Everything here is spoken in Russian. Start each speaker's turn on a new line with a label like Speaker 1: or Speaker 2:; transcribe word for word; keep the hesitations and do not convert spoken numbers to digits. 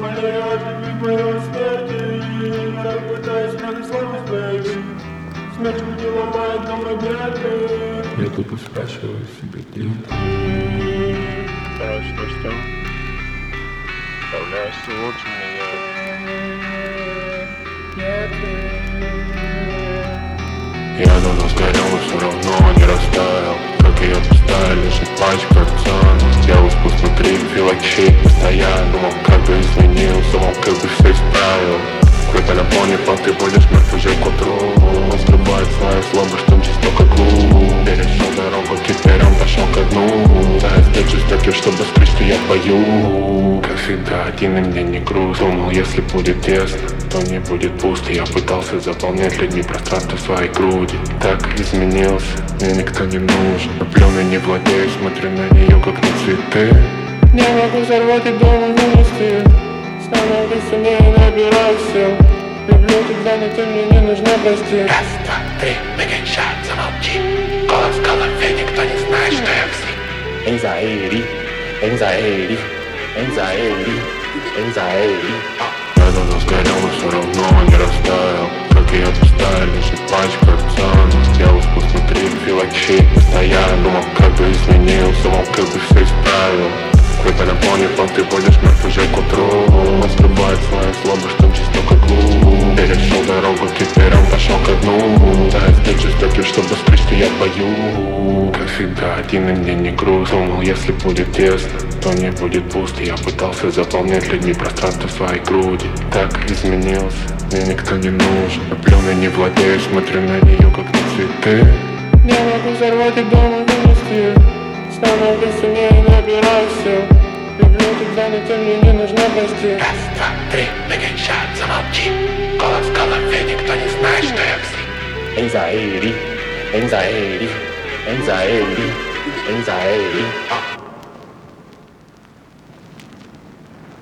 Speaker 1: Моя любви, моей смерти, так пытаюсь спрятать слабость, baby. Смерть не ломает дом обеты.
Speaker 2: Я тупо спрашиваю себе, где ты?
Speaker 3: Да, что, что? Вставляешься лучше меня.
Speaker 2: Я давно сгорел, но все равно не растаял. Как ее поставили, лежит пачка пацан. Я успел смотреть, feel like shit постоянно. Думал, как бы изменился, мол, как бы все исправил. Какой-то на фоне факт, ты будешь мертв уже к утру. Он срубает свою слабость, там чисто как клуб. Перешел дорогу, теперь он пошел ко дну. Да, я здесь жестокий, чтобы скрыть, что я пою. Как всегда, один и мне не грустно. Думал, если будет тесно, то не будет пусто. Я пытался заполнять людьми пространство своей груди. Так изменился, мне никто не нужен. Но пленой не владею, смотрю на нее как на цветы. Не могу взорвать и дома вынести. Становлюсь сильнее, набираю сил. Люблю тебя, но ты мне не нужна, прости. Раз, два, три, двигай шаг, замолчи. Голос в голове, никто не знает, что я псих. Anxiety, anxiety, anxiety, anxiety. Я давно сгорел, но все равно не растаял. Как ее поставили, лежит пачка пацан. Я успел смотреть, feel like shit постоянно. Думал, как бы изменился, мол, как бы все исправил. Какой-то на фоне факт, ты будешь мертв уже к утру. Он срубает свою слабость, там чисто как клуб. Перешел дорогу, теперь он пошел ко дну. Да, я здесь жестокий, чтобы скрыть, что я пою. Как всегда, один и мне не грустно. Думал, если будет тесно, то не будет пусто. Я пытался заполнять людьми пространство своей груди. Так изменился, мне никто не нужен. Но пленой не владею, смотрю на нее как на цветы. Не могу взорвать и дома вынести. Становлюсь сильнее, набираю сил. Люблю тебя, но ты мне не нужна, прости. Раз, два, три, двигай шаг, замолчи. Голос в голове, никто не знает, что я псих. Anxiety, anxiety, anxiety, anxiety.